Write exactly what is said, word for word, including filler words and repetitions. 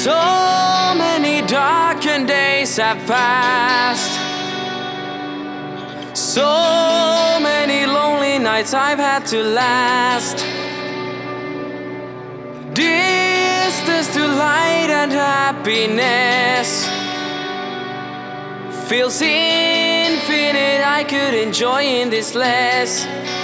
So many darkened days have passed. So many lonely nights I've had to last. Distance to light and happiness feels infinite. I could enjoy in this less.